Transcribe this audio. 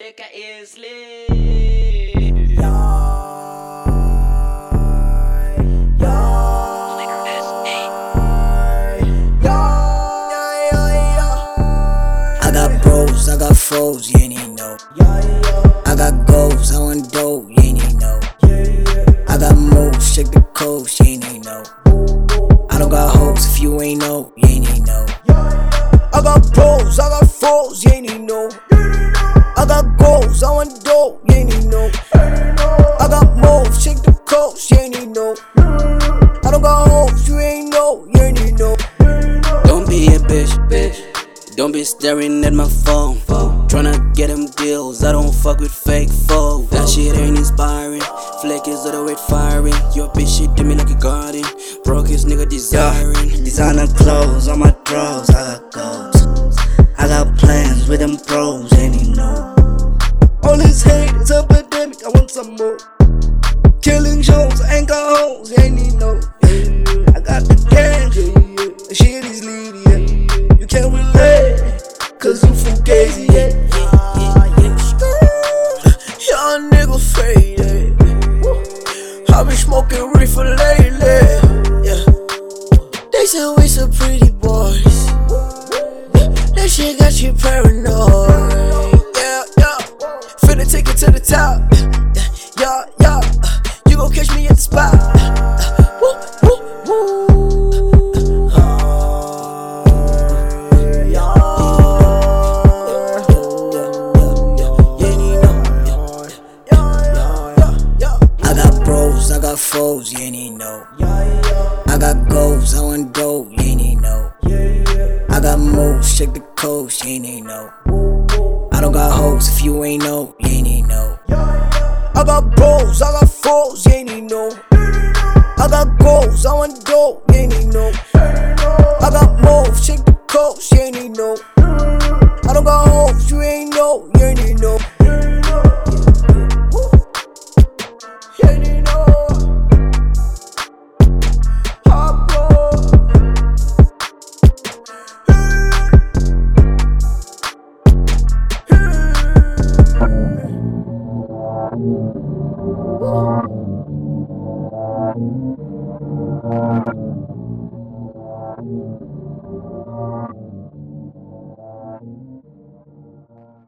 nigga is lit. I got bros, I got foes, you ain't even know. I got goals, I want dope, you ain't even know. I got moves, check the coast, you ain't even know. I don't got hoes, if you ain't know, you ain't even know. I got bros, I got foes, you ain't even know. I got goals, I want dope, you ain't even know. I got moves, check the coast, you ain't even know. I don't got hoes, you ain't know, you ain't even know. Don't be a bitch. Don't be staring at my phone. Tryna get them deals, I don't fuck with fake foes. That shit ain't inspiring. Flick is the way firing. Your bitch shit to me like a garden. Broke his nigga desiring. Designer clothes on my drawers, I got goals. I got plans with them pros, ain't you know. All this hate is epidemic, I want some more. Killing shows, I ain't got hoes, ain't you know. I got the gang, the shit is leading, yeah. You can't relate, cause you fugazi, yeah. Young nigga faded. I been smoking reefer lately, yeah. They say we some pretty boys. That shit got you paranoid, yeah. Finna take it to the top, yeah. You gon' catch me at the spot, I got bros, I got foes, you ain't even know. I got goals, I want dope, you ain't even know. I got moves, check the coast, you ain't even know. I don't got hoes, if you ain't know, you ain't even know. I got bros, I got foes, you ain't even know. I got goals, I want dope, you ain't even know. I got moves, check the coast, you ain't even know. I don't got hoes, you ain't know, you ain't even know. You ain't even know. Hot, bro.